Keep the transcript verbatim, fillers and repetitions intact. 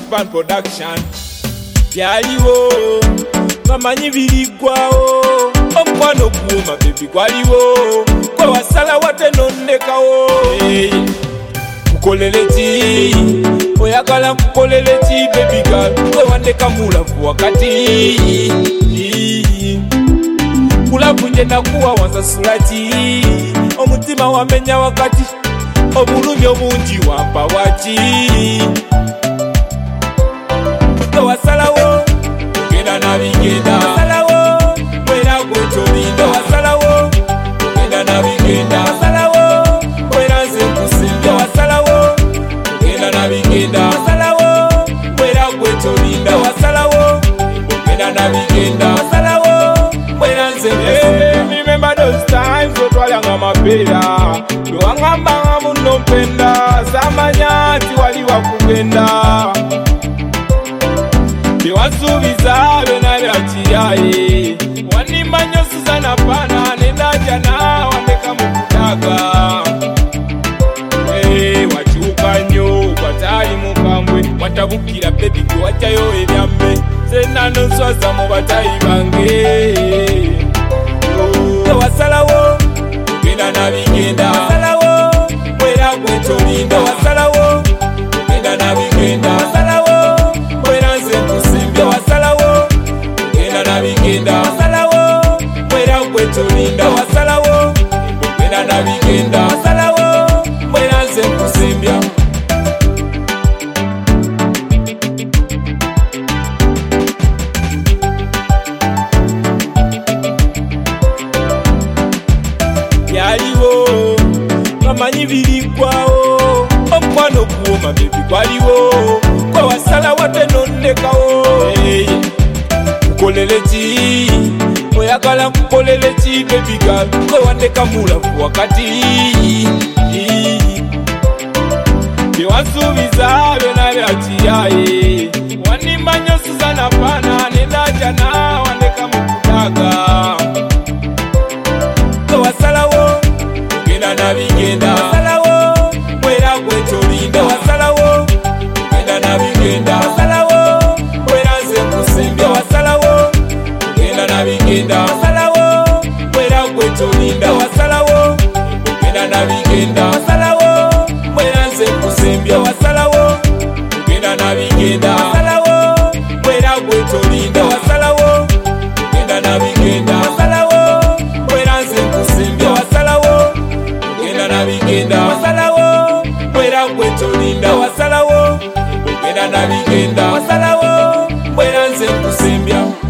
Band Production. Yaliwo bamanyi birigwawo omukwano guuma baby gwaliwo gwe wasala wate nonnekawo. Hey, kukolere ki oyagala kukolere ki baby girl gwe wandeka mulavu wakati kulavu nje nakuwa wansasula ki omutima wamenya wakati obulumi obungi wampa waki gwe wasalawo genda nabigenda wasalawo mwera gwetolinda wasalawo genda nabigenda wasalawo mwera nze nkusinga wasalawo genda nabigenda wasalawo mwera gwetolinda wasalawo genda nabigenda wasalawo mwera nze nkusinga. Remember those times otwalyanga amapeera lwewangambanga muno mpenda samanya nti wali wakugenda tewasuubiza byona byakiyaye wanimba nnyo Suzana Pana nenajana wandeka mu kutaga. Hey, wakyuka nnyo bataali mukambwe watabukira baby gwe wajjayo ebyambe senna nonswaza mu batayi bange. Wasalawo genda nabigenda wasalawo mwera gwetolinda wasalawo genda nabigenda wasalawo mwera nze nkusimbya wasalawo genda nabigenda wasalawo mwera gwetolinda wasalawo genda nabigenda wasalawo mwera nze nkusimbya. Yaliwo bamanyi birigwawo omukwano guuma baby gwaliwo gwe wasala wate nonnekawo. Hey, kukolere ki oyagala kukolere ki baby girl gwe wandeka mulavu wakati tewansuubiza byona byakiyaye wanimba nnyo Suzana Pana nenajana wandeka mu kutaga. Wasalawo genda nabigenda wasalawo mwera gwetolinda wasalawo genda nabigenda wasalawo mwera nze nkusimbya wasalawo genda nabigenda wasalawo mwera gwetolinda wasalawo genda nabigenda wasalawo mwera nze nkusimbya wasalawo genda nabigenda wasalawo mwera gwetolinda wasalawo genda nabigenda wasalawo mwera nze nkusimbya wasalawo genda nabigenda wasalawo mwera gwetolinda wasalawo genda nabigenda wasalawo mwera nze nkusimbya.